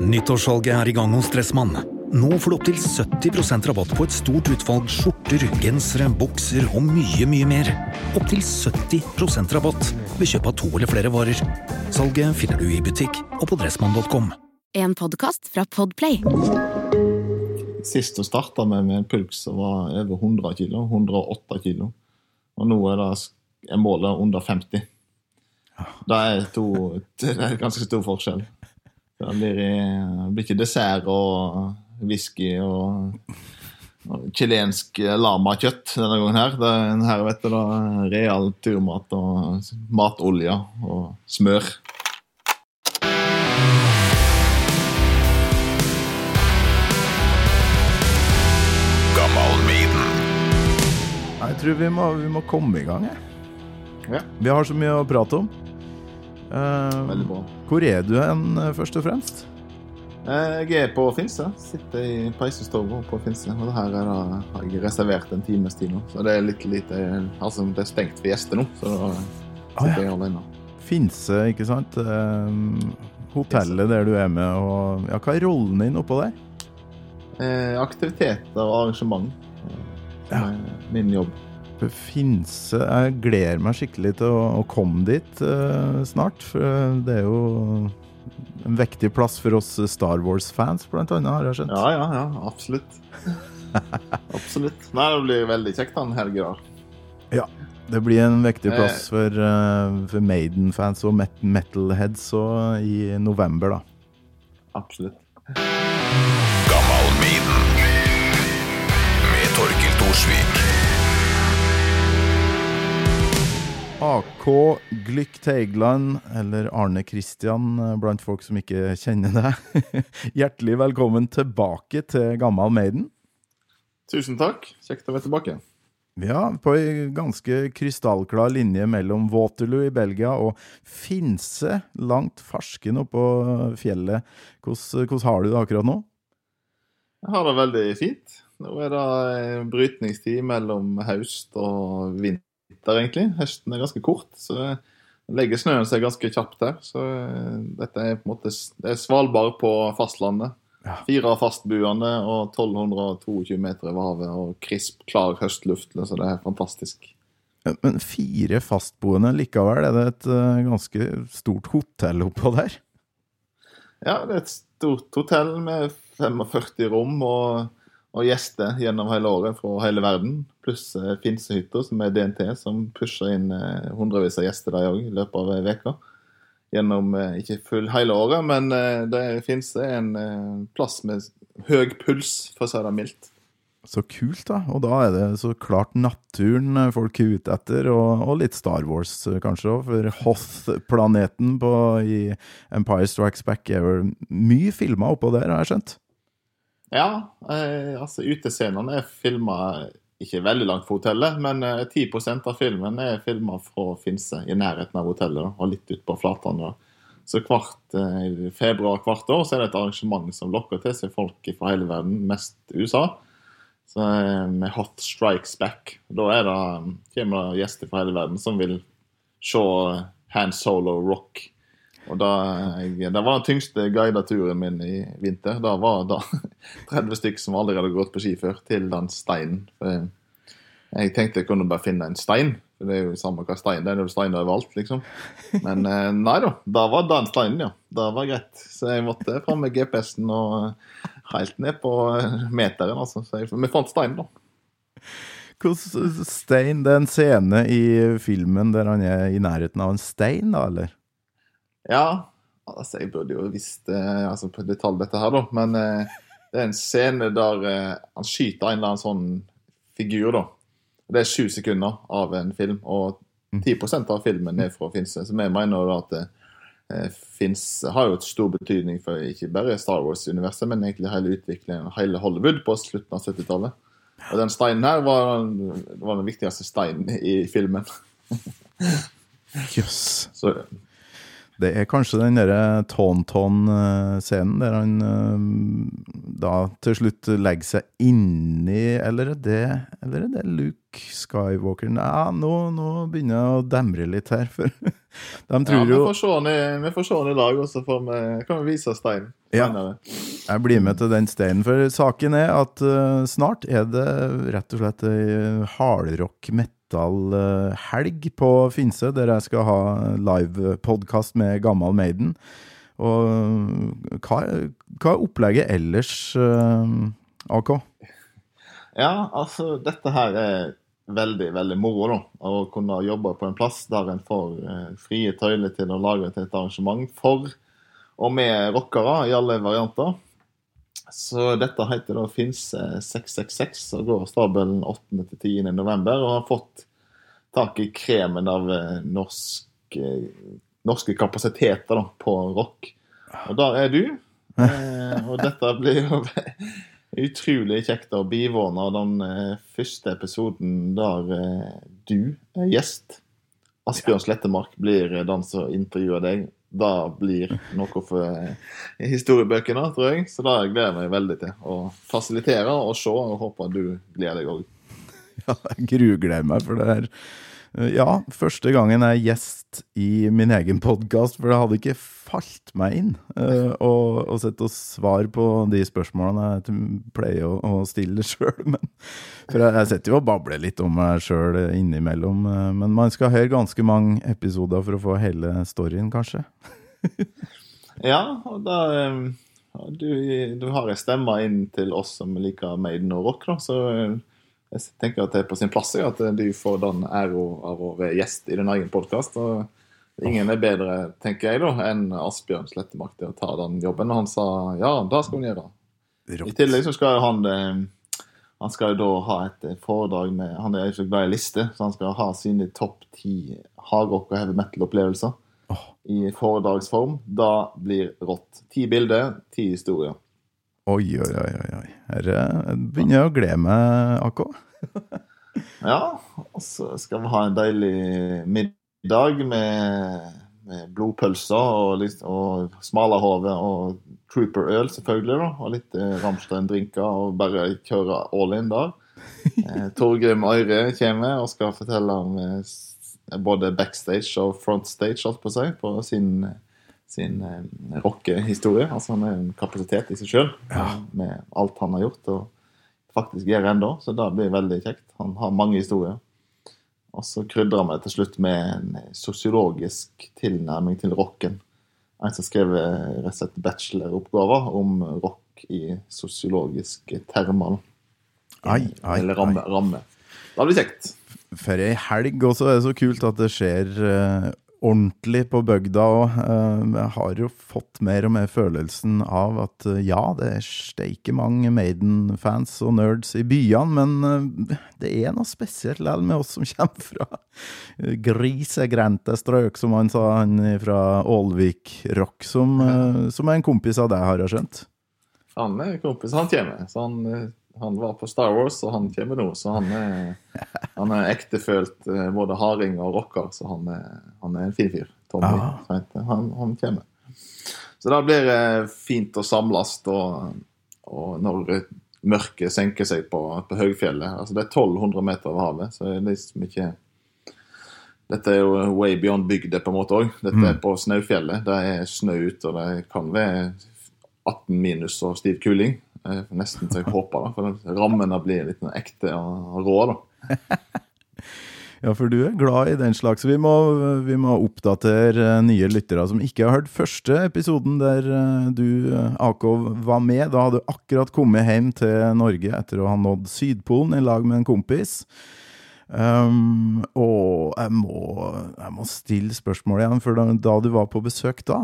Nyttårssalget I gang hos Dressmann. Nå får du opp til 70% rabatt på et stort utvalg skjorter, gensere, bukser og mye mer. Opp til 70% rabatt ved kjøp av 2 eller flere varer. Salget finner du I butikk og på dressmann.com. En podcast fra Podplay. Sist å starte med en puls som var over 100 kilo, 108 kilo. Og nå det målet under 50. Det er ganske stor forskjell. Det blir ikke dessert og whisky og chilensk lamakjøtt denne gangen her. Her vet du da, real turmat og matolje og smør. Jeg tror vi må komme I gang. Ja. Vi har så mye å prate om. Veldig bra. Hvor du hen, først og fremst? Jeg på Finse. Sitter I peisestova på Finse. Og det her har jeg reservert en times tid nå. Så det litt lite... Altså, det stengt for gjester nå. Så da sitter jeg alene. Finse, ikke sant? Hotellet der du med. Og, ja, hva rollen din oppå der? Aktiviteter og arrangement. Min jobb. Finse, jeg gleder meg skikkelig til å komme dit snart, for det jo en viktig plass for oss Star Wars-fans, blant annet, har jeg skjønt. Ja, absolutt. Absolutt. Nei, det blir veldig kjekt den helgen. Ja, det blir en viktig plass for Maiden-fans og metalheads I november, da. Absolutt. Gammal Maiden med Torkild Torsvik. AK Glück Teigland, eller Arne Kristian, blant folk som ikke kjenner deg. Hjertelig velkommen tilbake til Gammal Maiden. Tusen takk, kjekt å være tilbake. Ja, på en ganske krystallklar linje mellom Waterloo I Belgia og Finse, langt farsken oppå fjellet. Hvordan har du det akkurat nå? Jeg har det veldig fint. Nå det brytningstid mellom høst og vinter. Egentlig. Høsten ganske kort, så legger snøen seg ganske kjapt her. Så dette på en måte det Svalbard på fastlandet. Ja. 4 fastbuende og 1222 meter over havet og krisp, klar høstluft. Så det fantastisk. Men 4 fastboende likevel, det et ganske stort hotell oppå der? Ja, det et stort hotell med 45 rom og gjester gjennom hele året fra hele verden, pluss Finsehytter som DNT, som pusher inn hundrevis av gjester der også, I løpet av veka. Gjennom, ikke full hele året, men det Finse en plass med høy puls, for å si det mildt. Så kult da, og da det så klart naturen folk ute etter, og litt Star Wars kanskje også, for Hoth-planeten I Empire Strikes Back jo mye filmet oppå der, har jeg skjønt. Ja, altså utescenene filmet ikke veldig langt fra hotellet, men 10% av filmen filmet fra Finse I nærheten av hotellet, og litt ut på flatene. Så I februar hvert år så det et arrangement som lokker til seg folk fra hele verden, mest USA. Så med Hot Strikes Back, da det kommer gjester fra hele verden som vil se Han Solo rock. Og det var den tyngste guideturen min I vinter. Da var det 30 stykker som aldri hadde gått på ski før til den steinen. Jeg tenkte jeg kunne bare finne en stein, for det jo samme hva stein, det jo steiner overalt, liksom. Men nei da var den steinen, ja. Det var greit. Så jeg måtte fram med GPS-en og helt ned på meteren, altså. Så vi fant steinen da. Hvordan stein, det en scene I filmen der han I nærheten av en stein da, eller? Ja, altså jeg burde jo visst altså på detalj dette her da, men det en scene der han skyter en eller annen sånn figur da. Det 7 sekunder av en film, og 10% av filmen fra Finse, så jeg mener da at Finse har jo et stor betydning for ikke bare Star Wars-universet, men egentlig hele utviklingen, hele Hollywood på slutten av 70-tallet. Og den steinen her var den viktigste steinen I filmen. Jøss. Så Det kanskje den der Tauntaun-scenen der han da til slutt legger seg inni, eller er det Luke Skywalker? Ja, nå begynner jeg å demre litt her, for de tror jo... Vi får se den i dag, og så kan vi vise steinen. Ja, jeg blir med til den steinen, for saken at snart det rett og slett hardrock metal-helg på Finse, der jeg skal ha live-podcast med Gammal Maiden. Og hva opplegget ellers, AK? Ja, altså, dette her veldig, veldig moro da, å kunne jobbe på en plass der en får frie tøyler til å lage til et arrangement for og med rockere i alle varianter. Så dette heter da Finse 666, og går stabelen 8.–10. november, og har fått tak i kremen av norske kapasiteter da, på rock. Og der du, og dette blir jo utrolig kjekt å bivåne den første episoden der du gjest. Asbjørn Slettemark blir den som intervjuer deg. Da blir noe for historiebøkene, tror jeg. Så da gleder jeg meg veldig til å fasilitere og se, og håper du gleder deg også. Ja, jeg grugleder meg for det her. Ja, første gangen jeg gjest i min egen podcast, for det hadde ikke falt meg inn å sette og svare på de spørsmålene jeg pleier å stille selv, men for jeg setter jo og babler litt om meg selv innimellom, men man skal høre ganske mange episoder for å få hele storyen, kanskje. Ja, og da du har en stemme inn til oss som liker Maiden og rock, da, så jeg tenker at det på sin plass at du får den ære av å være gjest i din egen podcast, og ingen bedre, tenker jeg da, enn Asbjørn Slettemark til å ta den jobben. Han sa, ja, det skal hun gjøre. Rått. I tillegg så skal han skal jo da ha et foredrag med, han jo så glad i liste, så han skal ha sine topp 10 hardrock og heavy metal-opplevelser i foredragsform. Da blir rått. 10 bilder, 10 historier. Oi. Her begynner jeg å glede meg, AK. Ja, og så skal vi ha en deilig middag med blodpølser og smalerhove og trooper-øl selvfølgelig da, og litt Rammstein-drinker og bare kjøre all in der. Torgrim Øyre kommer og skal fortelle om både backstage og frontstage, alt på seg, på sin rockehistorie. Altså han en kapasitet i seg selv med alt han har gjort og faktisk gjør enda, så det blir veldig kjekt. Han har mange historier. Og så krydrer vi til slutt med en sosiologisk tilnærming til rocken. En som skrev rett og slett bacheloroppgaver om rock i sosiologiske termer. Eller ramme. Det blir kjekt. For en helg også det så kult at det skjer ordentlig på bygda, og jeg har jo fått mer og mer følelsen av at ja, det steike mange Maiden-fans og nerds i byene, men det noe spesielt med oss som kommer fra grisegrente strøk, som han sa, han fra Ålvik Rock, som en kompis av deg har jeg skjønt. Han kompis, han kommer, så han var på Star Wars, og han kommer nå, så han ektefølt både harding og rocker, så han en fin fyr, Tommy. Han kommer. Så da blir det fint å samles, og når mørket senker seg på høgfjellet, altså det 1200 meter over havet, så det liksom ikke... Dette jo way beyond bygde på en måte også. Dette på snøfjellet, det snø ut, og det kan være 18 minus og stiv kuling. Nesten så jeg håper da, for rammene blir litt ekte og rå da. Ja, for du glad i den slags. Vi må oppdatere nye lyttere som ikke har hørt første episoden der du, AK, var med. Da hadde du akkurat kommet hjem til Norge etter å ha nådd Sydpolen i lag med en kompis. Og jeg må stille spørsmål igjen, for da du var på besøk da,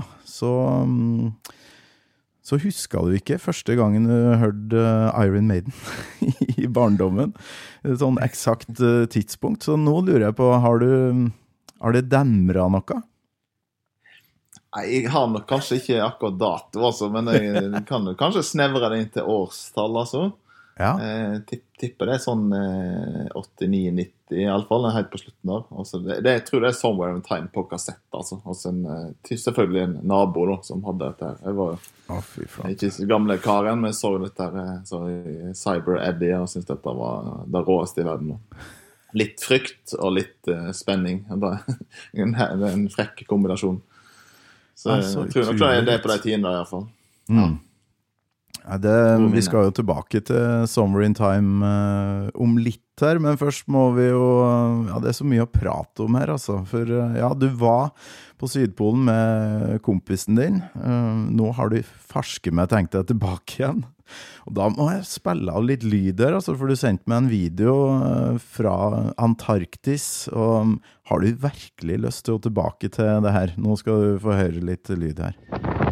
så husker du ikke første gangen du hørte Iron Maiden i barndommen. Sånn eksakt tidspunkt. Så nå lurer jeg på, har det demret noe? Nei, jeg har nok kanskje ikke akkurat dato, altså, men jeg kan kanskje snevre det inn til årstall, altså. Ja. Tipper det sånn 89-90 I alle fall, helt på slutten der. Altså jeg tror det Somewhere in Time på kassett, altså. Og så selvfølgelig en nabo da, som hadde dette her. Jeg var Fy faen. ikke så gamle karen, men så dette her, så Cyber Eddie, og synes dette var det råeste I verden. Litt frykt og litt spenning. Det er en frekk kombinasjon. Så jeg tror nok det på de tidene I hvert fall. Ja. Vi skal jo tilbake til Summer in Time om litt her, men først må vi jo, det så mye å prate om her altså, for du var på Sydpolen med kompisen din, nå har du farske med tenkt deg tilbake igjen, og da må jeg spille av litt lyd her, altså, for du sendte meg en video fra Antarktis, og har du virkelig lyst til å tilbake til det her? Nå skal du få høre litt lyd her.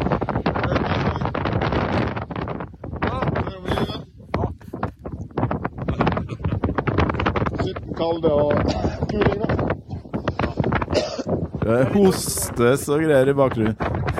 Kalde og kuling da. Det hostes og greier I bakgrunnen.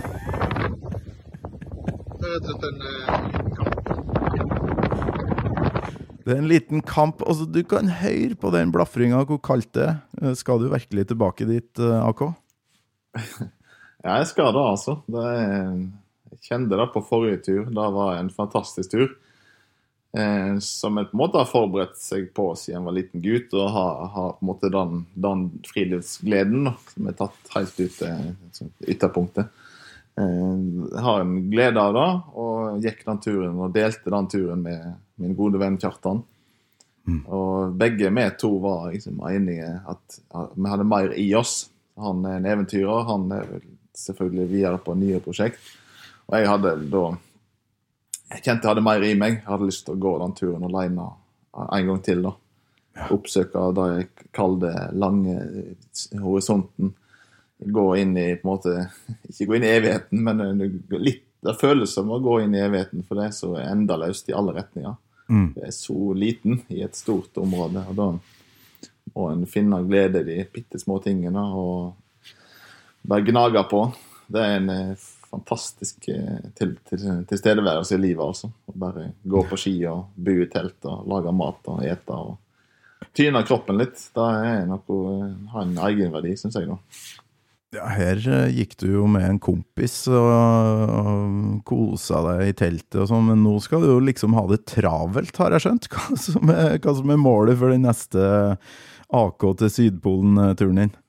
Det en liten kamp. Altså, du kan høre på den blaffringen hvor kaldt det Skal du virkelig tilbake dit, AK? Ja, jeg skal da altså. Jeg kjente det på forrige tur. Det var en fantastisk tur. Som jeg på en måte har forberedt seg på siden jeg var liten gutt og har på en måte den friluftsgleden da, som tatt helt ut til ytterpunktet. Jeg har en glede av det og gikk den turen og delte den turen med min gode venn Kjartan. Og begge vi to var liksom enige at vi hadde mer I oss. Han en eventyrer, han selvfølgelig videre på nye prosjekt. Og jeg hadde da Jeg kjente jeg hadde mer I meg. Jeg hadde lyst til å gå den turen alene en gang til da. Oppsøke da jeg kalte lange horisonten. Gå inn I på en måte, ikke gå inn I evigheten, men litt, det føles som å gå inn I evigheten, for det så endaløst I alle retninger. Det så liten I et stort område, og da må en finne glede I de pittesmå tingene, og bare gnage på. Det en fantastisk tilstedeværelse I livet altså. Og bare gå på ski og bo I telt og lage mat og ete og tyne kroppen litt. Det noe har en egenverdi, synes jeg da. Ja, her gikk du jo med en kompis og kosa deg I teltet og sånn, men nå skal du jo liksom ha det travelt, har jeg skjønt. Hva som målet for den neste AK til Sydpolen-turen din?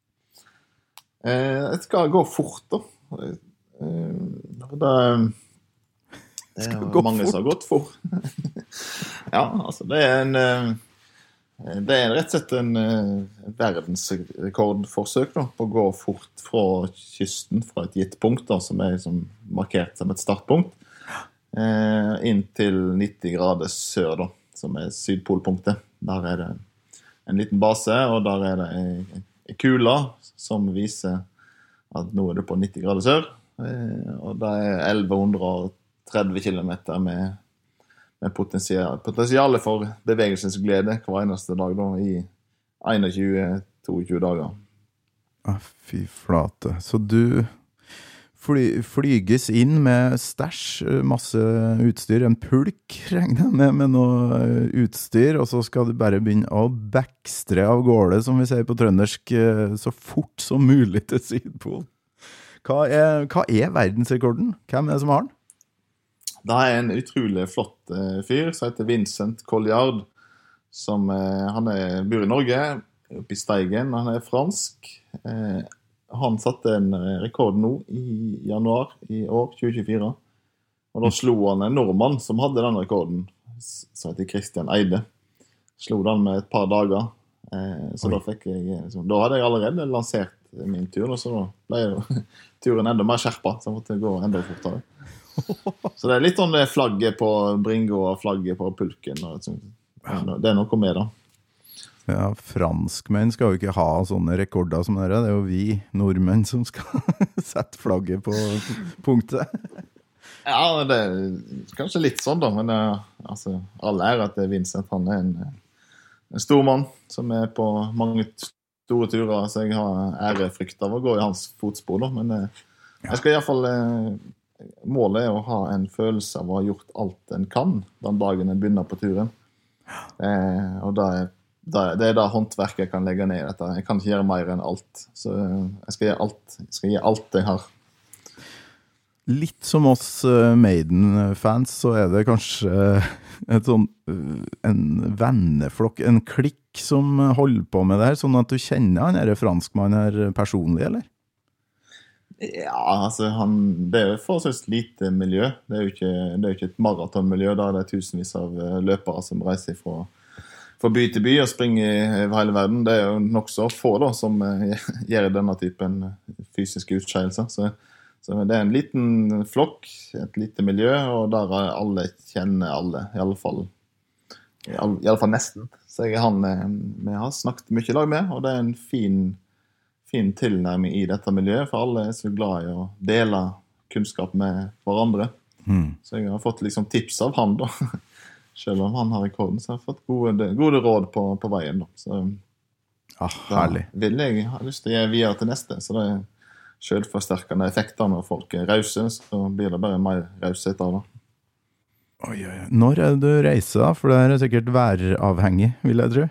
Jeg skal gå fort da. Det mange som har gått fort. Ja, altså det rett og slett en verdensrekordforsøk da, på å gå fort fra kysten, fra et gitt punkt da, som liksom markert som et startpunkt, inn til 90 grader sør da, som Sydpolpunktet. Der det en liten base, og der det en kula som viser at nå det på 90 grader sør, og det 1130 kilometer med potensiale for bevegelsens glede hver eneste dag da, I 21-22 dager. Fy flate. Så du flyges inn med stæsj, masse utstyr, en pulk regner med noe utstyr, og så skal du bare begynne å backstre av gårde, som vi sier på trøndersk, så fort som mulig til Sydpolen. Hva verdensrekorden? Hvem det som har den? Det en utrolig flott fyr som heter Vincent Colliard, som han bor I Norge, oppe I Steigen, han fransk. Han satte en rekord nå I januar I år, 2024. Og da slo han en nordmann som hadde den rekorden, som heter Christian Eide. Slo den med et par dager. Så da hadde jeg allerede lansert min tur, og så ble jo turen enda mer skjerpet, så jeg måtte gå enda fortere. Så det litt sånn flagget på Bringo og flagget på pulken, og det noe med da. Ja, franskmenn skal jo ikke ha sånne rekorder som dere, det jo vi nordmenn som skal sette flagget på punktet. Ja, det kanskje litt sånn da, men altså, alle at Vincent, han en stor mann som på mange store turer, så jeg har ærefrykt av å gå I hans fotspor da, men jeg skal I hvert fall målet å ha en følelse av å ha gjort alt en kan den dagen en begynner på turen. Og det da håndverket jeg kan legge ned i dette. Jeg kan ikke gjøre mer enn alt. Så jeg skal gjøre alt. Jeg skal gi alt jeg har. Litt som oss Maiden-fans, så det kanskje en venneflokk, en klikk som holder på med det her, sånn at du kjenner han her franskmannen her personlig, eller? Ja, altså det jo forholdsvis lite miljø. Det jo ikke et maratonmiljø, da det tusenvis av løpere som reiser fra by til by og springer over hele verden. Det jo nok så få da, som gjør denne typen fysiske utskeielser. Så det en liten flokk, et lite miljø, og der alle kjenner alle, i alle fall nesten. Så vi har snakket mye lag med, og det en fin tilnærming i dette miljøet, for alle så glad i å dele kunnskap med hverandre. Så jeg har fått liksom tips av han da, selv om han har rekorden, så jeg har fått gode råd på veien da. Så herlig. Jeg har lyst til å gi videre til neste, så det selvforsterkende effekter når folk rause, så blir det bare mer raushet av det. Oi. Når det du reiser da? For det sikkert væravhengig, vil jeg tro.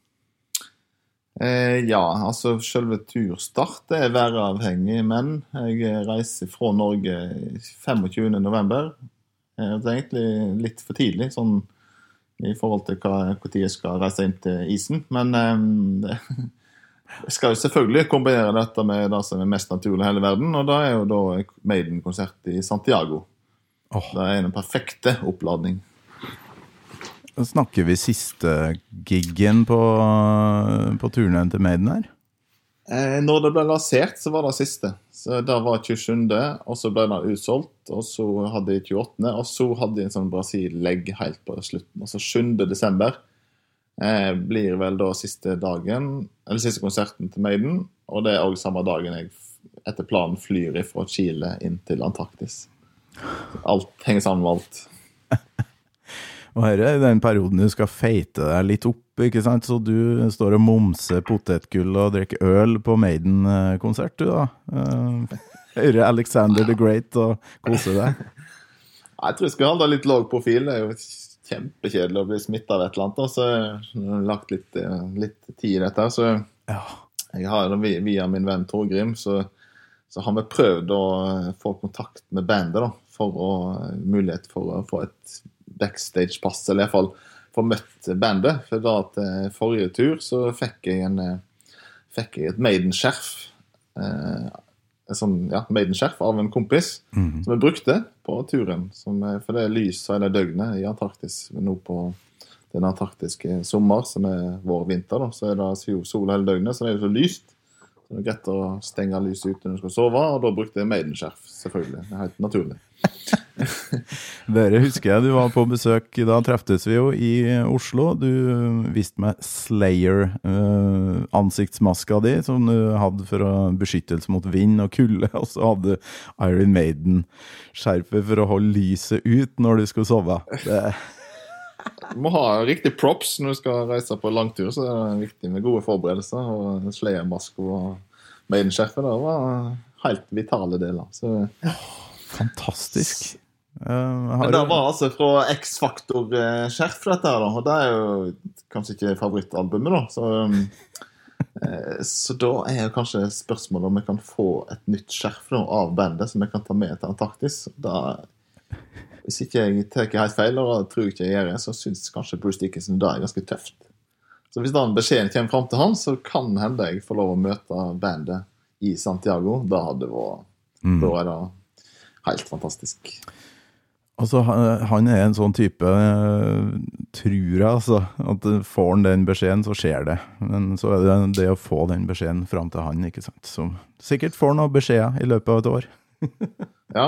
Ja, altså selve turstart det væravhengig, men jeg reiser fra Norge 25. november. Det egentlig litt for tidlig, sånn i forhold til hvor tid jeg skal reise inn til isen, men jeg skal jo selvfølgelig kombinere dette med det som mest naturlig i hele verden, og da jo da Maiden-konsert i Santiago. Det en perfekte oppladning. Snakker vi siste giggen på turnen til Maiden her? Når det ble lansert, så var det siste. Så det var 27., og så ble det utsolgt, og så hadde de 28., og så hadde de en sånn Brasil-legg helt på slutten. Altså 7. desember blir vel da siste dagen, eller siste konserten til Maiden, og det også samme dagen jeg etter planen flyr fra Chile inn til Antarktis. Alt henger sammen med alt. Og her den perioden du skal feite deg litt opp, ikke sant? Så du står og momser potetgull og drikker øl på Maiden-konsert, du da? Hører Alexander the Great og koser deg? Jeg tror jeg skal holde litt lav profil. Det jo kjempekjedelig å bli smittet av et eller annet, så jeg har lagt litt tid i dette. Så jeg har via min venn Torgrim, så har vi prøvd å få kontakt med bandet da, for å mulighet for å få et backstage-pass, eller i hvert fall få møtt bandet, for da til forrige tur så fikk jeg et Maiden-skjerf, Maiden-skjerf av en kompis, som jeg brukte på turen, for det lys hele døgnet i Antarktis, nå på den antarktiske sommer, som vår vinter, da, så det sol hele døgnet, så det jo så lyst, så det greit å stenge lyset ut når du skal sove, og da brukte jeg Maiden-skjerf, selvfølgelig, det helt naturlig. Dere husker jeg, du var på besøk, da treftes vi jo i Oslo. Du viste meg Slayer ansiktsmaska di, som du hadde for å beskyttelse mot vind og kulde, og så hadde du Iron Maiden skjerpet for å holde lyset ut når du skulle sove. Du må ha riktig props når du skal reise på langtur, så det viktig med gode forberedelser, og Slayer-maske og Maiden-skjerpet, det var helt vitale deler. Så fantastisk. Men det var altså fra X-Factor-skjerf dette her da, og det jo kanskje ikke favorittalbumet da, så da jo kanskje spørsmålet om jeg kan få et nytt skjerf da, av bandet som jeg kan ta med til Antarktis. Hvis ikke jeg tar helt feil, og det tror jeg ikke jeg gjør, så synes kanskje Bruce Dickinson det ganske tøft. Så hvis den beskjeden kommer frem til han, så kan hende jeg får lov å møte bandet i Santiago. Da hadde det vært da det helt fantastisk. Altså, han en sånn type, tror jeg, altså, at får han den beskjeden, så skjer det. Men så det å få den beskjeden frem til han, ikke sant? Så sikkert får noen beskjeder i løpet av et år. Ja,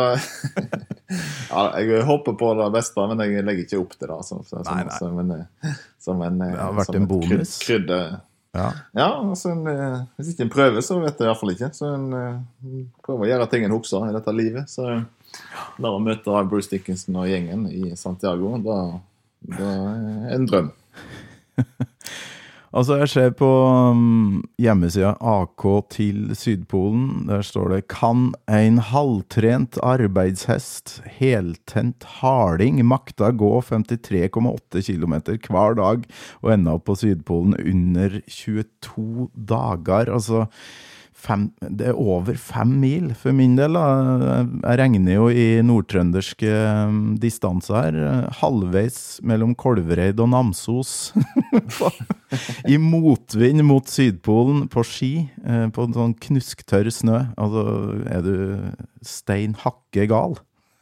jeg håper på det beste, men jeg legger ikke opp til det. Altså, det har vært en bonus. Krydder. Ja, altså hvis ikke en prøver, så vet jeg i hvert fall ikke. Så en prøver å gjøre ting en hokser i dette livet. Så da å møte Bruce Dickinson og gjengen i Santiago, da en drøm. Altså, jeg ser på hjemmesida AK til Sydpolen, der står det «Kan en halvtrent arbeidshest, heltent harding, makta gå 53,8 kilometer hver dag og enda opp på Sydpolen under 22 dager?» Altså, det over 5 mil for min del da. Jeg regner jo i nordtrønderske distanser her, halvveis mellom Kolvereid og Namsos i motvind mot Sydpolen på ski, på en sånn knusktørr snø. Altså, du stein hakke gal?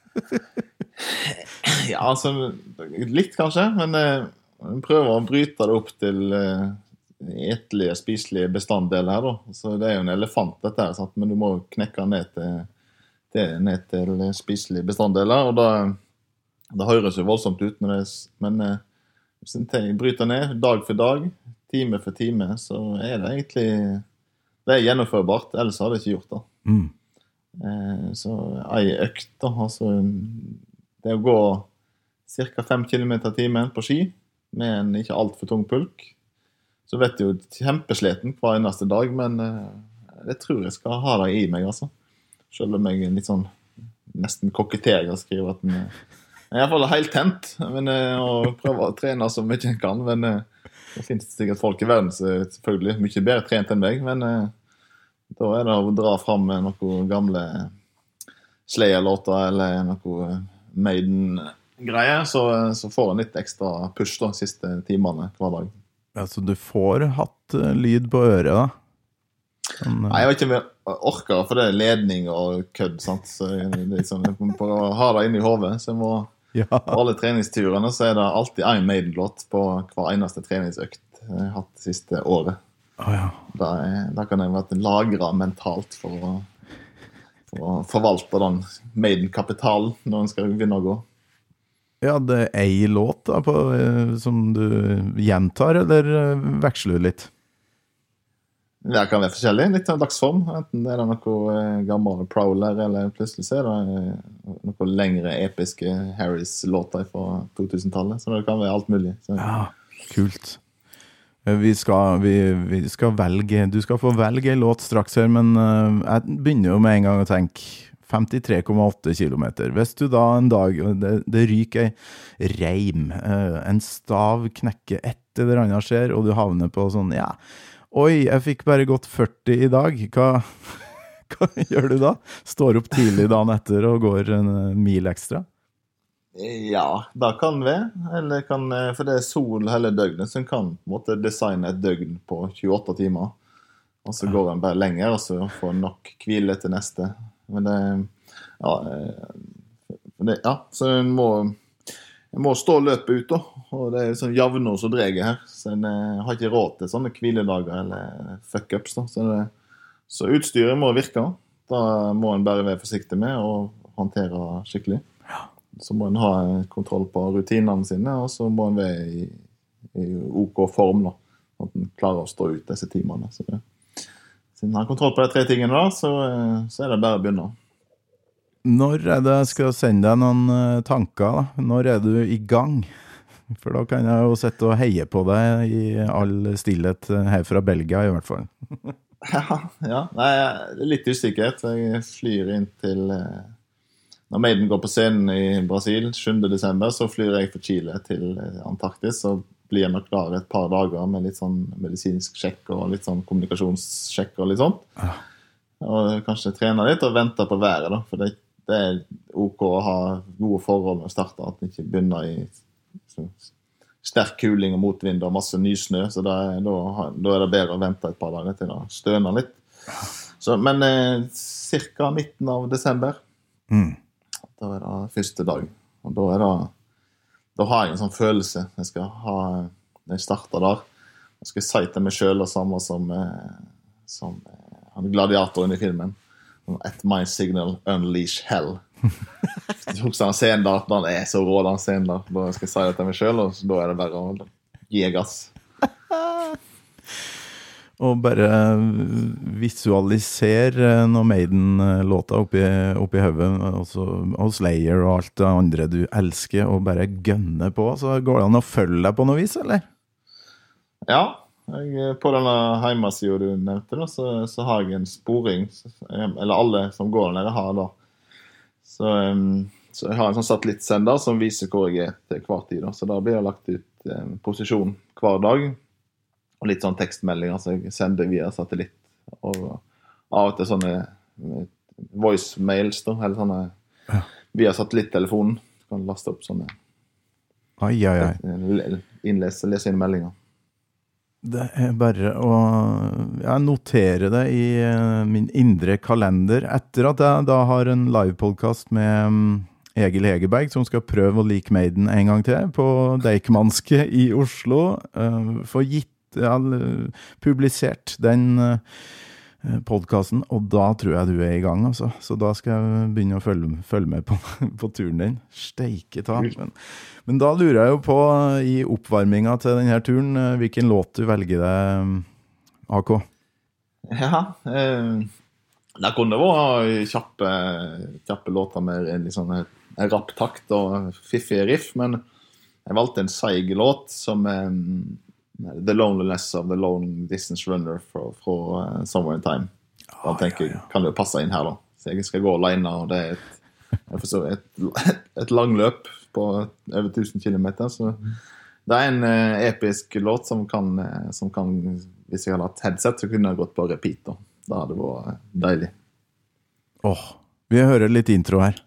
Ja, altså, litt kanskje, men jeg prøver å bryte det opp til etlige, spiselige bestanddeler her da. Så det jo en elefant dette her, sant? Men du må knekke ned til spiselige bestanddeler, og det høres jo voldsomt ut, men hvis jeg bryter ned dag for dag, time for time, så det egentlig det gjennomførbart, ellers hadde jeg ikke gjort det. Så ei økt da, altså det å gå cirka 5 kilometer i timen på ski, med en ikke alt for tung pulk, så vet jeg jo kjempesleten hver eneste dag, men jeg tror jeg skal ha det i meg, altså. Selv om jeg litt sånn nesten koketterer og skriver at jeg i hvert fall helt tent, men å prøve å trene så mye jeg kan, men det finnes sikkert folk i verden som selvfølgelig mye bedre trent enn meg, men da det å dra fram noen gamle Slayer-låter eller noen Maiden-greier, så får jeg litt ekstra push da, siste timene hver dag. Ja, så du får hatt lyd på øret da? Nei, jeg vet ikke om jeg orker, for det ledning og kødd, sant? Så det sånn, jeg må bare ha det inne i hodet, så jeg må på alle treningsturene så det alltid en Maiden-låt på hver eneste treningsøkt jeg har hatt det siste året. Da kan jeg være lagret mentalt for å forvalte den Maiden-kapitalen når den skal begynne å gå. Ja, det ei låt da, som du gjentar, eller veksler du litt? Det kan være forskjellig, litt av dagsform. Enten det noe gammel Prowler, eller plutselig så det noe lengre episke Harris-låter fra 2000-tallet. Så det kan være alt mulig. Så. Ja, kult. Vi skal velge, du skal få velge en låt straks her, men jeg begynner jo med en gang å tenke 53,8 kilometer. Hvis du da en dag, det ryker en reim, en stav knekker et eller annet skjer, og du havner på sånn, ja, oi, jeg fikk bare gått 40 i dag. Hva gjør du da? Står opp tidlig dagen etter og går en mil ekstra? Ja, da kan vi. Eller for det sol hele døgnet, så en kan på en måte designe et døgn på 28 timer. Og så går en bare lenger, og så får en nok hvile til neste. Men så en må stå løpet ut da, og det sånn javner som dreger her, så en har ikke råd til sånne hviledager eller fuck-ups da, så utstyret må virke, da må en bare være forsiktig med og håndtere skikkelig. Så må en ha kontroll på rutinene sine, og så må en være i OK form da, at en klarer å stå ut disse timene. Så siden en har kontroll på de 3 tingene da, så det bare å begynne. Når det skal sende deg noen tanker da? Når du i gang? For da kan jeg jo sette og heie på deg i all stillhet her fra Belgia i hvert fall. Ja. Nei, det litt usikkert. Jeg flyr inn til når Maiden går på scenen i Brasil 7. desember, så flyr jeg fra Chile til Antarktis, så blir jeg nok klar et par dager med litt sånn medisinsk sjekk og litt sånn kommunikasjonssjekk og litt sånt. Og kanskje trene litt og vente på været da, for det OK å ha gode forhold når starter, at det ikke begynner i sterk kuling og motvind og masse ny snø, så da det bedre å vente et par dager til å støne litt. Så, men cirka midten av desember, da det første dag, og da har jeg en sånn følelse jeg skal ha når jeg starter der. Jeg skal si til meg selv det samme som han gladiatoren i filmen. At my signal, unleash hell. Jeg husker han scenen der, den så rå den scenen der. Da skal jeg si det til meg selv, og da det bare å gi gass. Og bare visualisere noen Maiden-låter oppi høvet, og Slayer og alt det andre du elsker, og bare gønne på. Så går det an å følge deg på noe vis, eller? Ja, På denne hjemmesiden du nevnte da, så har jeg en sporing, eller alle som går der nede har da. Så jeg har en sånn satellittsender som viser hvor jeg til hver tid da. Så da blir jeg lagt ut posisjon hver dag, og litt sånn tekstmeldinger, så jeg sender via satellitt, og av og til sånne voicemails da, eller sånne via satellittelefonen, kan laste opp sånne lese inn meldinger. Det bare å notere det i min indre kalender etter at jeg da har en livepodcast med Egil Hegerberg som skal prøve å like Maiden en gang til på Deichmanske i Oslo, publisert den podcasten, og da tror jeg du i gang altså. Så da skal jeg begynne å følge med på turen din. Steike ta. Men da lurer jeg jo på i oppvarminga til denne turen, hvilken låt du velger deg, AK? Ja, det kunne være kjappe låter med en sånn rapptakt og fiffige riff, men jeg valgte en seig låt som The Loneliness of the Long Distance Runner fra Somewhere in Time. Da tenker jeg, kan det jo passe inn her da. Så jeg skal gå alene, og det et langløp på over 1000 kilometer, så det en episk låt som kan, hvis jeg hadde hatt headset, så kunne jeg gått på repeat da. Da hadde det vært deilig. Vi hører litt intro her.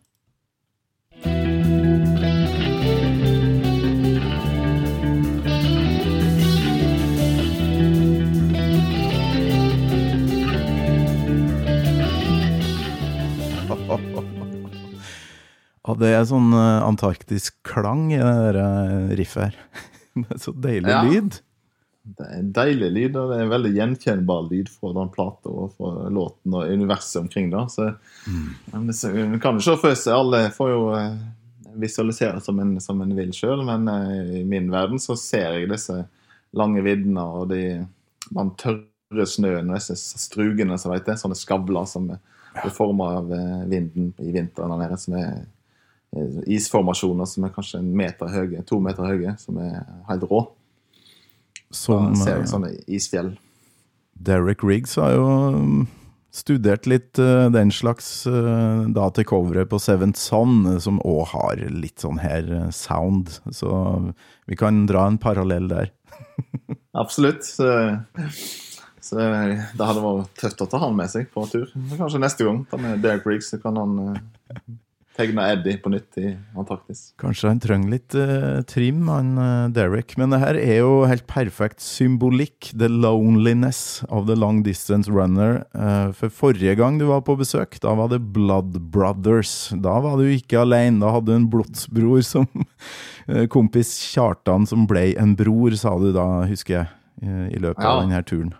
Det sånn antarktisk klang i det der riffet her. Det så deilig lyd. Det en deilig lyd, og det en veldig gjenkjennbar lyd fra den platen og fra låten og universet omkring det. Så man kan jo se for seg, alle får jo visualisere som en vil selv, men i min verden så ser jeg disse lange viddene og den tørre snøen og disse strugene, så vet jeg, sånne skavler som er formet av vinden i vinteren der nede, som isformasjoner som kanskje 1 meter høye, 2 meter høye, som helt rå. Som ser jeg sånne isfjell. Derek Riggs har jo studert litt den slags da til coveret på Seventh Son, som også har litt sånn her sound, så vi kan dra en parallell der. Absolutt. Så det hadde vært tøft å ta han med seg på tur. Kanskje neste gang, da med Derek Riggs, så kan han tegne Eddie på nytt i Antarktis. Kanskje han trenger litt trim, han Derek. Men det her jo helt perfekt symbolikk. The loneliness of the long distance runner. For forrige gang du var på besøk, da var det Blood Brothers. Da var du ikke alene. Da hadde du en blodsbror som kompis Kjartan, som ble en bror, sa du da, husker jeg, i løpet av denne turen.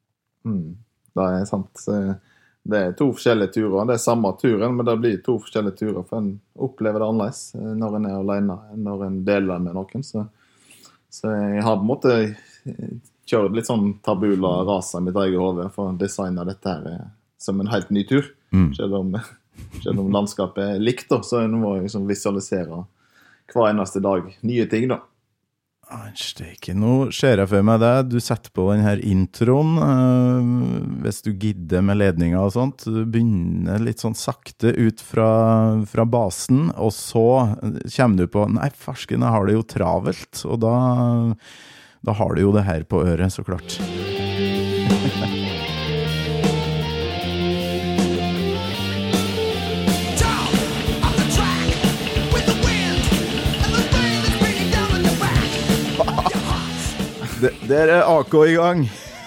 Det sant. Så det 2 forskjellige turer. Det samme turen, men det blir 2 forskjellige turer, for en opplever det annerledes når en alene, når en deler med noen. Så jeg har på en måte kjørt litt sånn tabula rasa i mitt eget hode for å designe dette her som en helt ny tur. Selv om landskapet likt, da, så må jeg liksom visualisere hver eneste dag nye ting da. Steike, nå ser jeg for meg det. Du setter på den her introen, hvis du gidder med ledninger og sånt. Du begynner litt sånn sakte ut fra basen, og så kommer du på, nei, farsken, jeg har det jo travelt, og da har du jo det her på øret, så klart. Der AK i gang.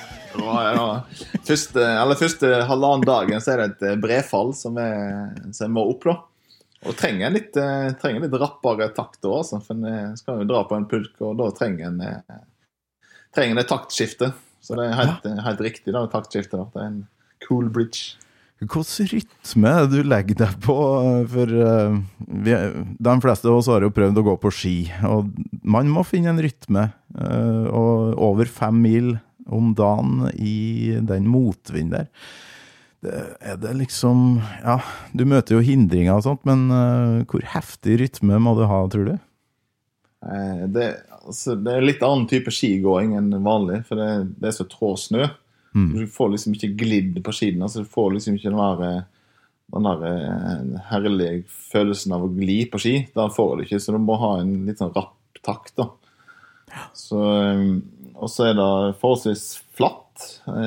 Første halvannen dagen så det et brefall som må opp da. Og trenger litt rappere takt også, for en skal jo dra på en pulk, og da trenger en et taktskifte. Så det helt riktig da, taktskifte da. Det en cool bridge. Hvilken rytme du legger deg på? For de fleste av oss har jo prøvd å gå på ski, og man må finne en rytme, og over 5 mil om dagen i den motvind der. Det liksom, ja, du møter jo hindringer og sånt, men hvor heftig rytme må du ha, tror du? altså, det litt annen type skigåing enn vanlig, for det så trå snø. Du får liksom ikke glidd på skiden, altså du får liksom ikke den der herlige følelsen av å gli på ski. Da får du ikke, så du må ha en litt sånn rapp takt da. Så, og så det forholdsvis flatt,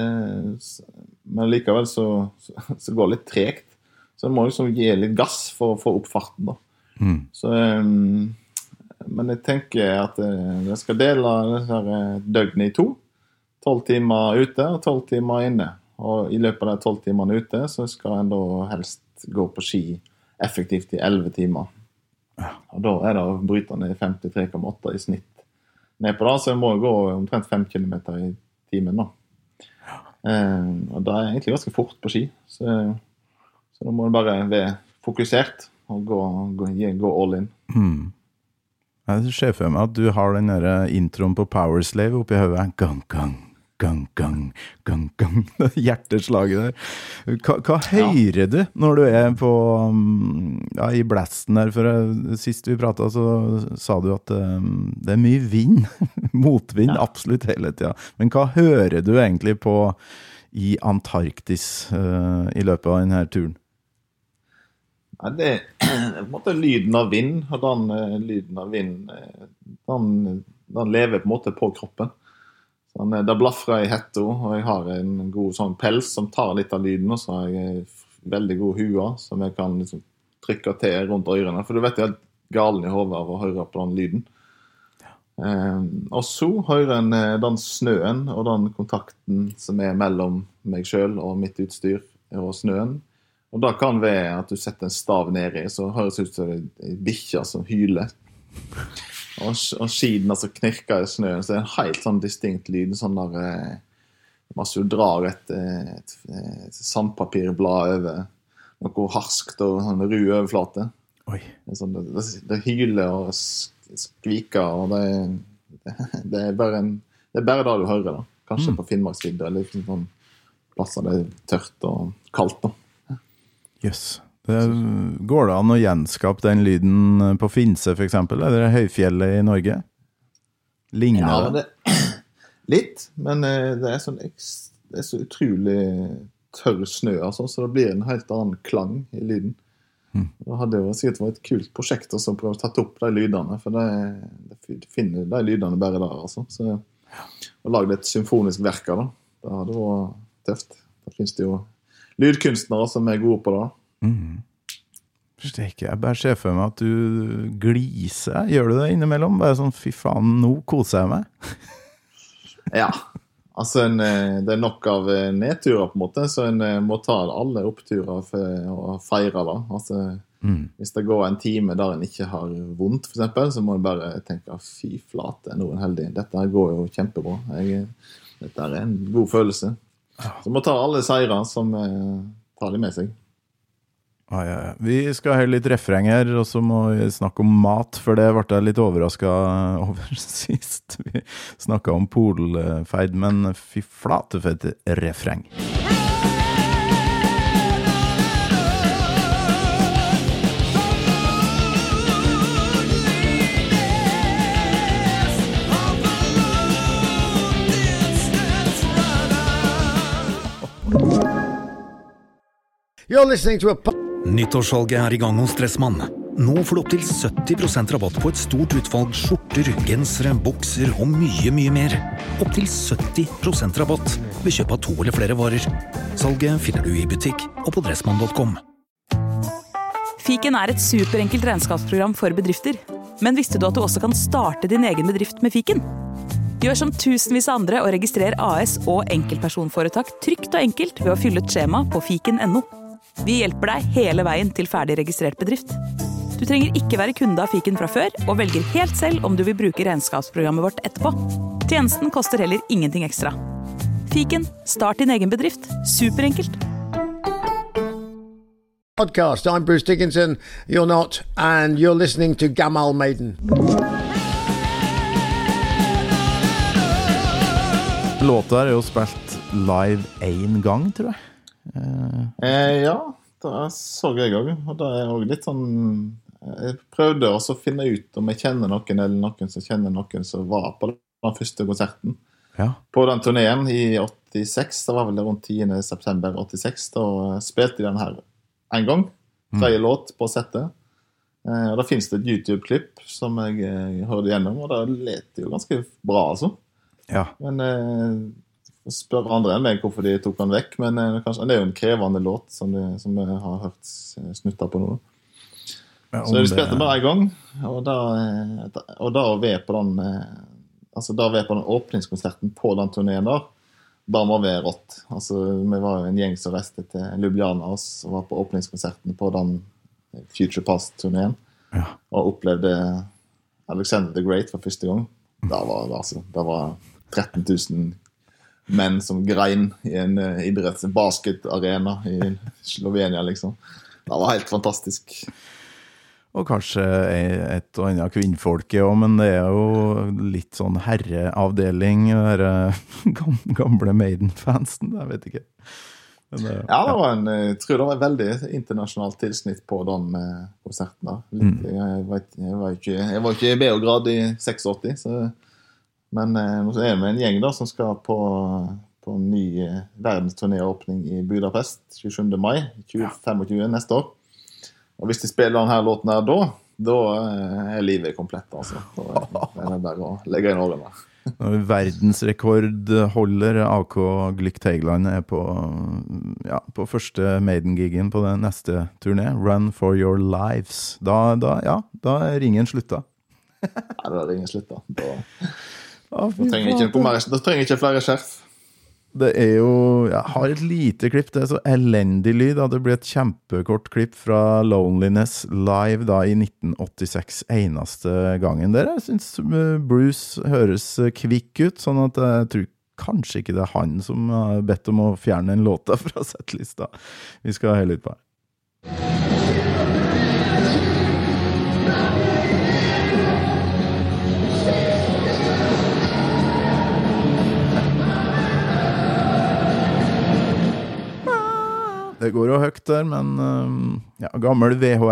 men likevel så går det litt tregt. Så du må liksom gi litt gass for å få opp farten da. Så, men jeg tenker at jeg skal dele døgnet i 2. 12 timer ute og 12 timer inne. Og i løpet av de 12 timene ute så skal jeg da helst gå på ski effektivt i 11 timer. Og da det å bryte ned 53,8 i snitt ned på det, så jeg må gå omtrent 5 kilometer i timen da. Og det egentlig ganske fort på ski, så da må du bare være fokusert og gå all in. Jeg ser for meg at du har den der introen på Powerslave oppi høyet. Gang, gang, gang, gang, gang, gang. Hjerteslaget der. Hva hører du når du på i blasten der? For sist vi pratet så sa du at det mye vind, motvind absolutt hele tiden. Men hva hører du egentlig på i Antarktis i løpet av denne turen? Ja, det på en måte lyden av vind, og den lyden av vind, den lever på en måte på kroppen. Så det blaffer i hetto, og jeg har en god sånn pels som tar litt av lyden, og så har jeg veldig god hua som jeg kan liksom trykke til rundt ørene, for du vet jeg er galen i hodet av å høre på den lyden. Og så hører jeg den snøen og den kontakten som mellom meg selv og mitt utstyr og snøen. Og da kan være at du setter en stav ned i, så høres ut som en bikkje som hyler. Og skiden altså knirker i snøen, så det en helt sånn distinkt lyd, sånn der masse du drar et sandpapirblad over noe harskt og sånn ru overflate. Oi. Det hyler og skviker, og det bare det du hører da. Kanskje på Finnmarksvidda, eller sånn plasser det tørt og kaldt da. Yes. Går det an å gjenskape den lyden på Finse for eksempel, eller høyfjellet i Norge? Ligner det? Litt, men det sånn det så utrolig tørr snø, altså, så det blir en helt annen klang i lyden. Det hadde jo sikkert vært et kult prosjekt å prøve å tatt opp de lydene, for det finner de lydene bare der, altså. Så å lage et symfonisk verk av det, det hadde vært tøft. Det finnes det jo lydkunstnere som gode på det. Steker, jeg bare ser for meg at du gliser. Gjør du det innimellom? Bare sånn, fy faen, nå koser jeg meg. Ja, altså det nok av nedturer på en måte, så en må ta alle oppturer for å feire det. Altså, hvis det går en time der en ikke har vondt, for eksempel, så må en bare tenke, fy flate, noen heldig. Dette går jo kjempebra. Dette en god følelse. Så må ta alle seirer som tar de med seg. Ja. Vi skal høre litt refreng her, og så må vi snakke om mat, for det ble jeg litt overrasket over sist. Vi snakket om polfeid, men fy flate for et refreng. You're listening to a... Nyttårssalget I gang hos Dressmann. Nå får du opp til 70% rabatt på et stort utvalg skjorter, gensere, bukser og mye, mye mer. Opp til 70% rabatt ved kjøp av 2 eller flere varer. Salget finner du I butikk og på dressmann.com. Fiken et superenkelt regnskapsprogram for bedrifter. Men visste du at du også kan starte din egen bedrift med Fiken? Gjør som tusenvis av andre og registrer AS og enkeltpersonforetak trygt og enkelt ved å fylle ut skjema på fiken.no. Vi hjelper deg hele veien til ferdig registrert bedrift. Du trenger ikke være kunde av Fiken fra før, og velger helt selv om du vil bruke regnskapsprogrammet vårt etterpå. Tjenesten koster heller ingenting ekstra. Fiken, start din egen bedrift. Superenkelt. Podcast. I'm Bruce Dickinson. You're not, and you're listening to Gamal Maiden. Låta jo spilt live en gang, tror jeg. Ja, det så jeg også. Og det også litt sånn jeg prøvde også å finne ut om jeg kjenner noen eller noen som kjenner noen som var på den første konserten. Ja. På den turneen i 86, det var vel rundt 10. september 86, da spilte de den her en gang, 3 låt på settet. Og da finnes det et YouTube-klipp som jeg hørte gjennom, og det lette jo ganske bra, altså. Ja. Men spør andre enn meg hvorfor de tok den vekk, men kanskje, det er jo en krevende låt som jeg har hørt snutta på nå. Ja, så vi spilte bare en gang, og da ved på den åpningskonserten på den turneen der, da må vi rått. Altså, vi var jo en gjeng som reiste til Ljubljana og var på åpningskonserten på den Future Past-turneen, og opplevde Alexander the Great for første gang. Det var 13 000 menn som grein i en basketarena i Slovenia, liksom. Det var helt fantastisk. Og kanskje et og annet kvinnfolke også, men det er jo litt sånn herreavdeling, gamle Maiden-fansen, jeg vet ikke. Men, jeg tror det var veldig internasjonalt tilsnitt på den konserten da. Jeg var ikke i Beograd i 86, men nå er vi en gjeng da som skal på en ny verdensturnéåpning i Budapest 27. mai 2025 neste år. Og hvis de spiller denne låten her da er livet komplett, altså. Da er det bare å legge inn årene. Verdensrekordholder AK Glick Teigland på første Maiden-gigen på den neste turné, Run for Your Lives. Da er ringen slutta. Da er ringen slutta. Da trenger ikke flere skjerf. Det er jo, jeg har et lite klipp, det er så elendig lyd, det blir et kjempekort klipp fra Loneliness live da i 1986, eneste gangen der. Jeg synes Bruce høres kvikk ut, sånn at jeg tror kanskje ikke det er han som har bedt om å fjerne en låta fra settlista. Vi skal høre litt på det. Det går jo høyt der, men gammel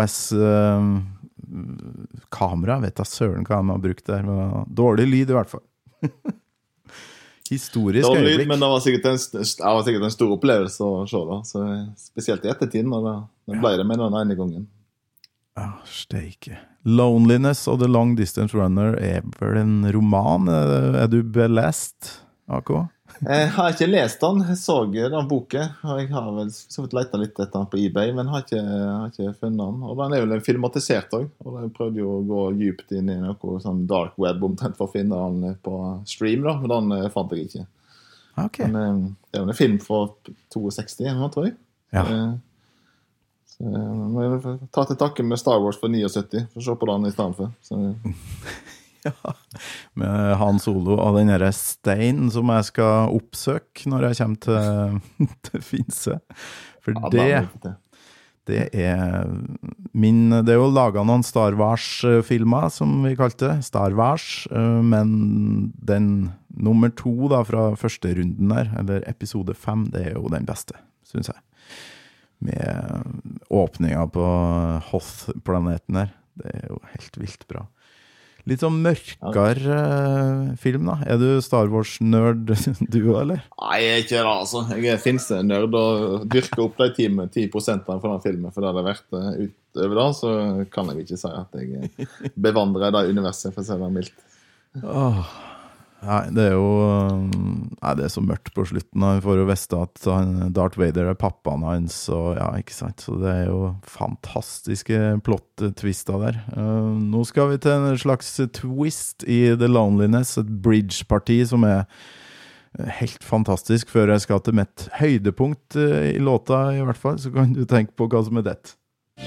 VHS-kamera, vet jeg søren hva de har brukt der. Dårlig lyd i hvert fall. Historisk dårlig øyeblikk. Lyd, men det var sikkert en stor opplevelse å se da. Så spesielt i ettertiden, og det ble det med den ene gangen. Ja, steike. Loneliness og The Long Distance Runner er vel en roman. Er du belest, AK? Jeg har ikke lest den. Jeg så den boken, og jeg har vel så vidt letet litt etter den på eBay, men har ikke funnet den. Og den er jo filmatisert også, og jeg prøvde jo å gå dypt inn i noe sånn dark web omtrent for å finne den på stream da, men den fant jeg ikke. Okay. Men det er jo en film fra 62, tror jeg. Ja. Så jeg må ta til takke med Star Wars for 79, for å se på den i stedet for. Så... Ja, med Han Solo og den der steinen som jeg skal oppsøke når jeg kommer til Finse. For det er jo laget noen Star Wars-filmer, som vi kalte det, Star Wars, men den nummer 2 da, fra første runden der, eller episode 5, det er jo den beste, synes jeg. Med åpningen på Hoth-planeten der, det er jo helt vilt bra. Litt sånn mørkere film da. Er du Star Wars-nerd du, eller? Nei, jeg er ikke det, altså. Jeg er finse-nerd og dyrker opp de 10% for den filmen, for det har vært utover da, så kan jeg ikke si at jeg bevandrer det universet, for å si det mildt. Nei, det er jo det er så mørkt på slutten. Han får jo vite at Darth Vader er pappaen hans, og ja, ikke sant? Så det er jo fantastiske plot-twister der. Nå skal vi til en slags twist i The Loneliness, et bridge-parti som er helt fantastisk. Før jeg skal til mitt høydepunkt i låta i hvert fall, så kan du tenke på hva som er det.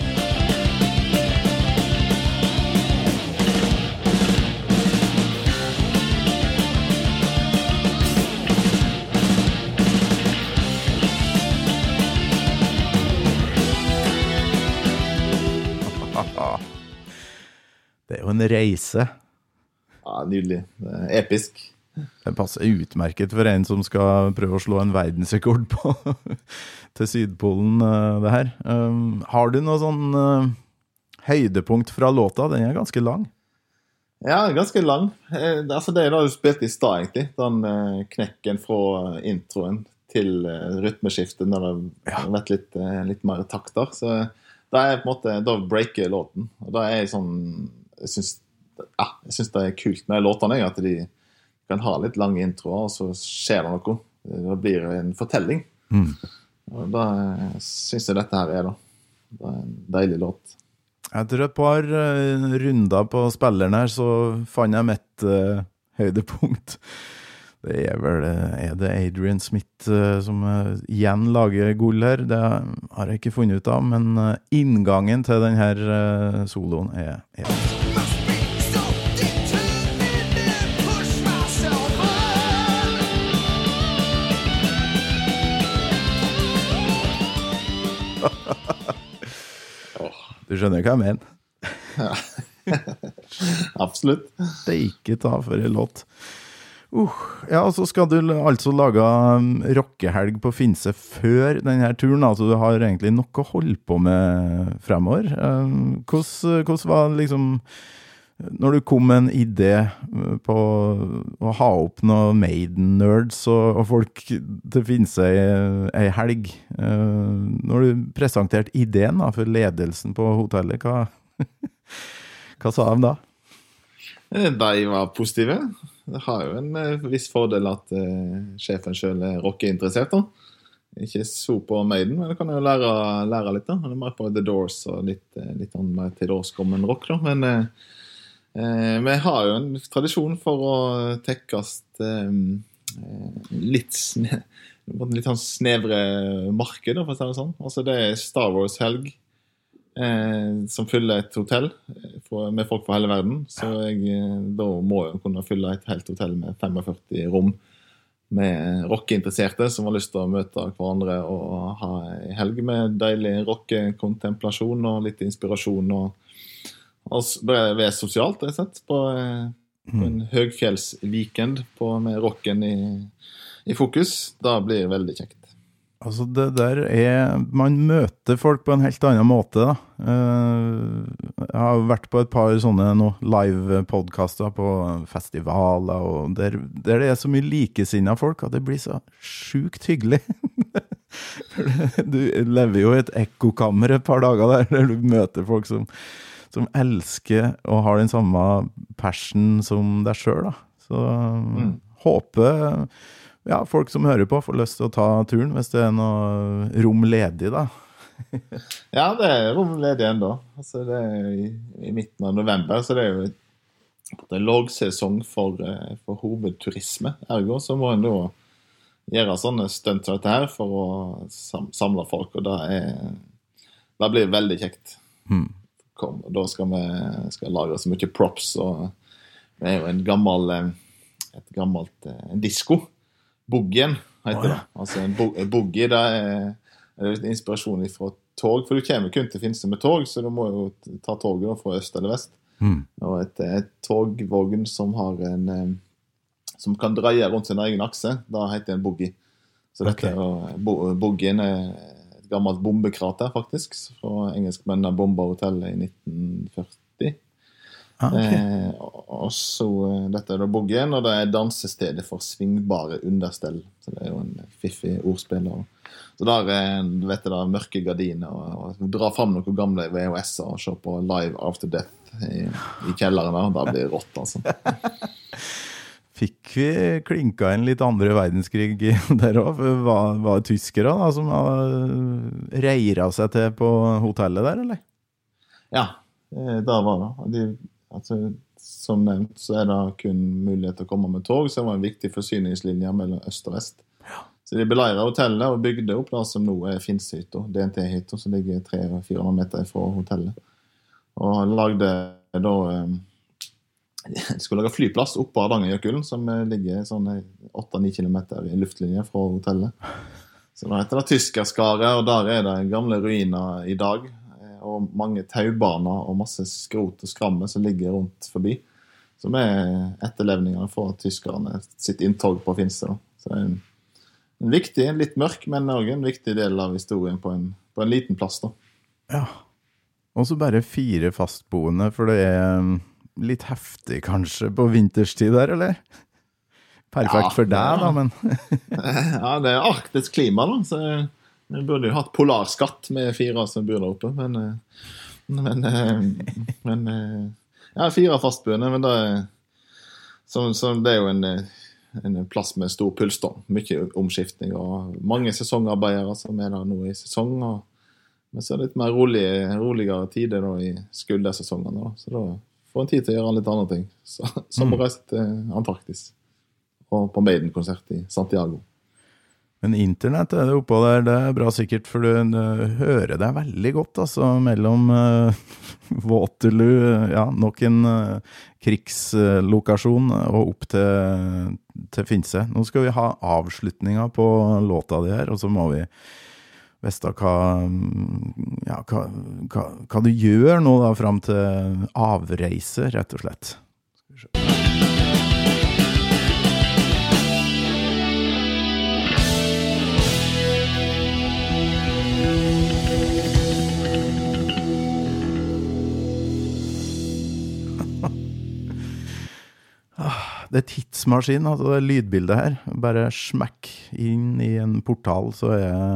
Det er jo en reise. Ja, nydelig. Det er episk. Det passer utmerket for en som skal prøve å slå en verdensrekord på til Sydpolen, det her. Har du noen sånn høydepunkt fra låta, den ganske lang. Ja, ganske lang. Altså det da du spilte I stad, egentlig. Den knekken fra introen til rytmeskiftet, når det har vært litt mer takter. Så det på en måte, da breaker låten. Og da sånn, jeg synes det kult med låtene, at de kan ha litt lange introer, og så skjer det noe. Det blir en fortelling. Og da synes jeg dette her da. Det en deilig låt. Etter et par runder på spilleren her, så fant jeg mitt høydepunkt. Det vel, det Adrian Smith som igjen lager gull her? Det har jeg ikke funnet ut av, men inngangen til denne soloen Du skjønner hva jeg mener? Ja, absolutt. Det ikke ta for en låt. Ja, så skal du altså lage rockehelg på Finse før denne turen, altså du har egentlig nok å holde på med fremover. Hvordan var liksom, når du kom med en idé på å ha opp noen Maiden-nerds og folk til Finse en helg, når du presenterte ideen da, for ledelsen på hotellet, hva sa de da? De var positive. Det har jo en viss fordel at sjefen selv rockeinteressert da. Ikke så på Maiden, men det kan jo lære litt da. Han mer på The Doors og litt mer til årskommen rock da. Men vi har jo en tradisjon for å tekkast litt sånn snevre marked, for å si det sånn. Altså det Star Wars-helg som fyller et hotell med folk fra hele verden, så da må jeg kunne fylle et helt hotell med 45 rom med rockeinteresserte som har lyst til å møte hverandre og ha en helg med deilig rockekontemplasjon og litt inspirasjon og være sosialt, rett og slett, på en høgfjellsweekend med rocken i fokus. Da blir det veldig kjekt. Altså det der man møter folk på en helt annen måte da. Jeg har vært på et par sånne live-podcaster på festivaler, og der det så mye likesinnet folk, at det blir så sjukt hyggelig. Du lever jo I et ekkokammer et par dager der du møter folk som elsker og har den samme passion som deg selv da. Så håper ja, folk som hører på får lyst til å ta turen hvis det noe rom ledig da. Ja, det rom ledig enda. Altså, det I midten av november, så det jo en lagsesong for hovedturisme. Ergo så må en da gjøre sånne stunt til dette her for å samle folk, og det blir veldig kjekt. Kom, og da skal vi lage så mye props, og det jo en disco. Boogien heter det. Altså en boogie, det en inspirasjon fra tog, for du kommer kun til Finse med tog, så du må jo ta toget fra øst eller vest. Og et togvogn som har som kan dreie rundt sin egen akse, da heter det en boogie. Så dette boogien et gammelt bombekrater faktisk, fra engelskmennene bomba hotellet I 1940. Og så dette da boogien, og det dansestedet for svingbare understell, så det jo en fiffig ordspill så der vet du da mørke gardiner og dra fram noen gamle VHS-er og se på Live After Death I kjelleren da blir det rått altså. Fikk vi klinka en litt andre verdenskrig der også? Var det tyskere da, som reira seg til på hotellet der, eller? Ja, da var det altså, som nevnt så det kun mulighet til å komme med tog, så det var en viktig forsyningslinje mellom øst og vest. Så de beleiret hotellet og bygde opp det som nå Finsehytta, DNT-hytta, som ligger 300-400 meter fra hotellet. Og lagde da de skulle lage flyplass oppe på Hardangerjøkulen, som ligger sånn 8-9 kilometer I luftlinje fra hotellet. Så da heter det Tyskerskaret, og der det gamle ruiner I dag, og mange taubaner og masse skrot og skramme som ligger rundt forbi, som etterlevninger for tyskerne sitt inntog på Finse. Da. Så det en viktig, litt mørk, men også en viktig del av historien på en liten plass. Da. Ja, Og så bare 4 fastboende, for det litt heftig kanskje på vinterstid der, eller? Perfekt for deg da, men... Ja, det arktisk klima da, så vi burde jo hatt polarskatt med 4 som bor der oppe, men ja, 4 fastboende, men det det jo en plass med stor puls da, mye omskiftning og mange sesongarbeidere som der nå i sesong, men så litt mer roligere tider da, i skuldersesongene da, så da får en tid til å gjøre litt andre ting, som å reise til Antarktis og på Maiden-konsert i Santiago. Men internett det oppå der, det bra sikkert, for du hører deg veldig godt, altså, mellom Waterloo, ja, nok en krigslokasjon, og opp til Finse. Nå skal vi ha avslutninger på låta di her, og så må vi vite hva du gjør nå da, frem til avreise, rett og slett. Skal vi se. Det tidsmaskin, altså det lydbildet her, bare smekk inn i en portal, så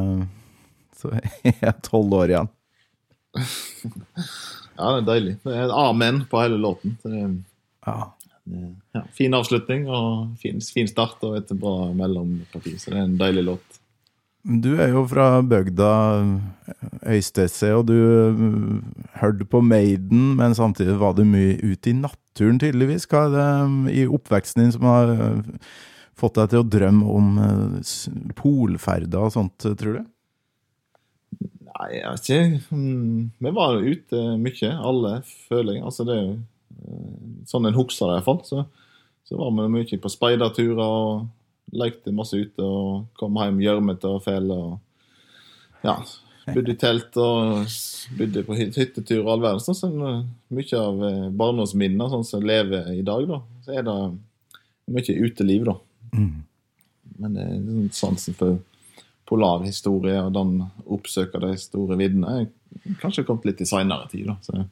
jeg 12 år igjen. Ja, det deilig. Det et amen på hele låten. Ja, fin avslutning, og fin start, og et bra mellomparti, så det en deilig låt. Du jo fra bygda Øystese, og du hørte på Maiden, men samtidig var du mye ute i naturen tydeligvis. Hva det i oppveksten din som har fått deg til å drømme om polferder og sånt, tror du? Nei, jeg vet ikke. Vi var ute mye, alle føler jeg. Altså det jo sånn en hukser i hvert fall. Så var vi mye på speiderturer og lekte masse ute og kom hjem gjørmete og fele og ja, bodde i telt og bodde på hyttetur og all verden, så mye av barndomsminner sånn som lever i dag da, så det mye uteliv da. Men det sansen for polarhistorie og den oppsøker de store viddene kanskje kommet litt i senere tid da, så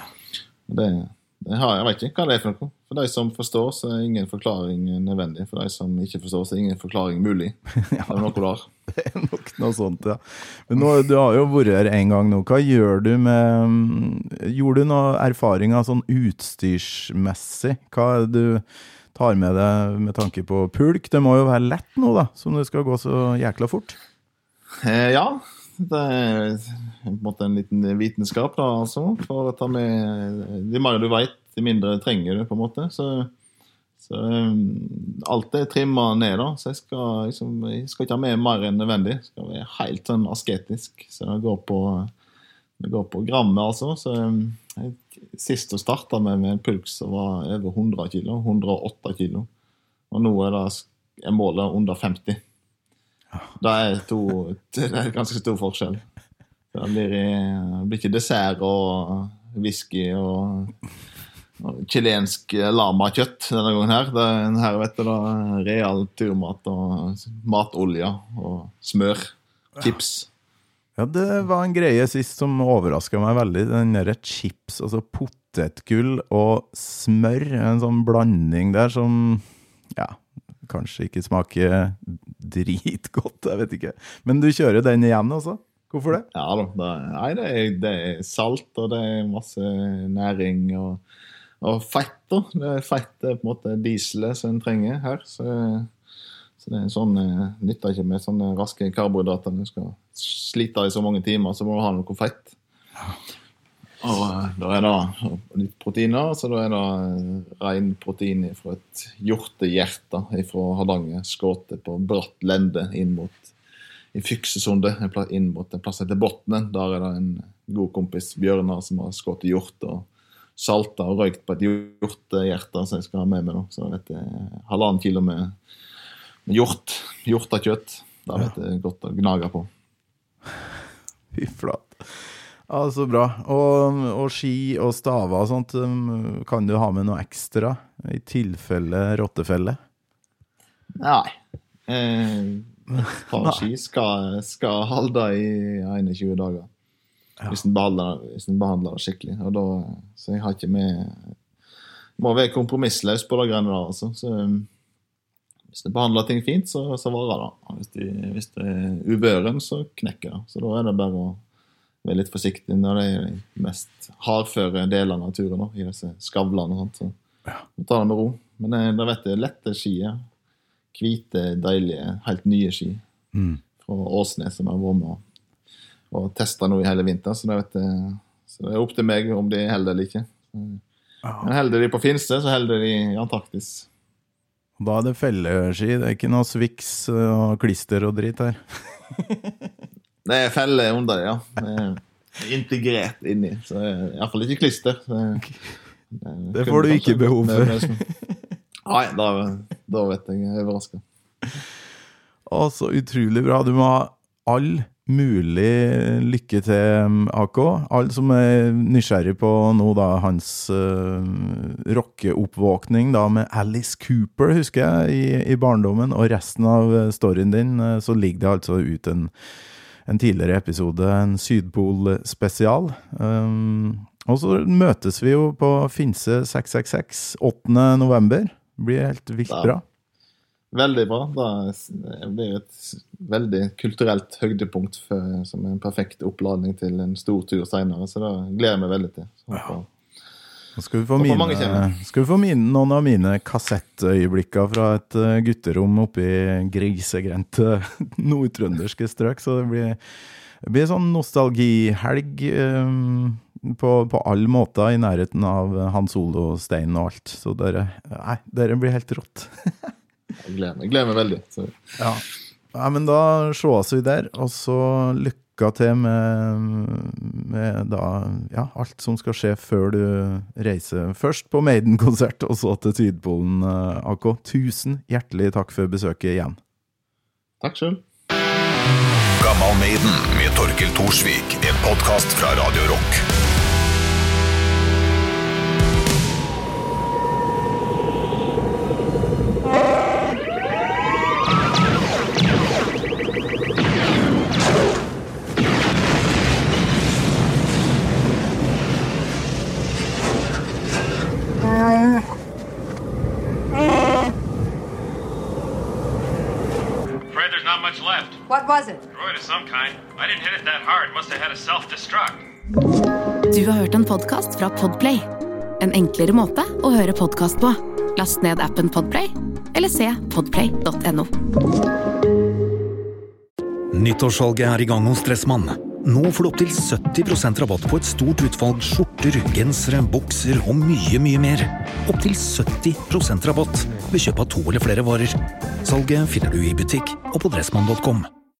jeg vet ikke hva det for noe. For de som forstår, så ingen forklaring nødvendig. For de som ikke forstår, så ingen forklaring mulig. Ja, det noe der. Det nok noe sånt, ja. Men nå, du har jo vært her en gang nå. Hva gjør du gjorde du noen erfaringer sånn utstyrsmessig? Hva du tar med deg med tanke på pulk? Det må jo være lett nå da, som det skal gå så jækla fort. Ja, det på en måte en liten vitenskap da, altså, for å ta med de mer du vet, de mindre trenger du på en måte, så alt trimmet ned da, så jeg skal ikke ha med mer enn nødvendig, det skal være helt sånn asketisk, så det går på grammet altså, så sist å starte med en pulk som var over 100 kilo, 108 kilo, og nå det målet under 50. Det er ganske stor forskjell. Det blir ikke dessert og whisky og chilensk lamakjøtt denne gangen her. Her vet du da, real turmat og matolje og smør, chips. Ja, det var en greie sist som overrasket meg veldig. Den der chips, altså potetgull og smør, en sånn blanding der som, ja, kanskje ikke smaker dritgodt, jeg vet ikke. Men du kjører den igjen også? Hvorfor det? Ja da, det salt, og det masse næring og fett da. Fett på en måte dieselet som en trenger her, så det en sånn, nytter ikke med sånne raske karbohydrater. Du skal slite i så mange timer, så må du ha noe fett. Og da det litt proteiner, så da det ren protein fra et hjortehjerte fra Hardanger, skåte på bratt lende inn mot i Fyksesunde, inn mot en plass etter Botnen. Der det en god kompis, Bjørnar, som har skått hjort og saltet og røykt på et hjortehjerte, så jeg skal ha med meg nå. Så det 1,5 kilo med hjortekjøtt. Det vet jeg godt å gnage på. Fy flott. Ja, så bra. Og ski og staver og sånt, kan du ha med noe ekstra i tilfelle rottefelle? Nei. Et par ski skal holde i 21 dager. hvis den behandler det skikkelig. Og da, så jeg har ikke med... Må være kompromissløs på det greiene der, altså. Så hvis det behandler ting fint, så varer det. Hvis det ubøren, så knekker det. Så da det bare å være litt forsiktig når det de mest hardføre delene av naturen, i disse skavlene og sånt. Så tar det med ro. Men da vet jeg, lette skier, hvite, deilige, helt nye ski fra Åsnes som vært med og testet nå i hele vinter, så det opp til meg om de holder eller ikke. Men holder de på Finse, så holder de i Antarktis. Da det felleski, det ikke noe sviks og klister og dritt her. Det felle under det, ja. Det integrert inni, så i hvert fall ikke klister. Det får du ikke behov for. Nei, da vet jeg overrasket. Å, så utrolig bra. Du må ha all mulig lykke til, AK. Alle som nysgjerrig på nå da, hans rockeoppvåkning da, med Alice Cooper, husker jeg, i barndommen, og resten av storyen din, så ligger det altså ut en tidligere episode, en Sydpol-spesial. Og så møtes vi jo på Finse 666 8. november. Det blir helt vilt bra. Veldig bra. Det blir et veldig kulturelt høydepunkt som en perfekt oppladning til en stor tur senere, så det gleder jeg meg veldig til. Så skal vi få noen av mine kassettøyeblikker fra et gutterom oppe i grisegrente nordtrønderske strøk, så det blir sånn nostalgihelg på alle måter i nærheten av Hans Olo-steinen og alt, så dere blir helt rått. Jeg gleder meg veldig. Så. Ja, men da sees vi der, og så lykke til med da, ja, alt som skal skje før du reiser. Først på Maiden-konsert, og så til Sydpolen, AK. Tusen hjertelig takk for besøket igjen. Takk selv. Gammal Maiden med Torkel Torsvik, en podcast fra Radio Rock. What was it? Droid of some kind. I didn't hit it that hard. Must have had a self-destruct. Du har hørt en podcast fra Podplay. En enklere måte å høre podcast på. Last ned appen Podplay, eller se podplay.no. Nyttårssalget i gang hos Dressmann. Nå får du opp til 70% rabatt på et stort utvalg skjorter, gensere, bukser og mye, mye mer. Opp til 70% rabatt ved kjøp av 2 eller flere varer. Salget finner du i butikk og på dressmann.com.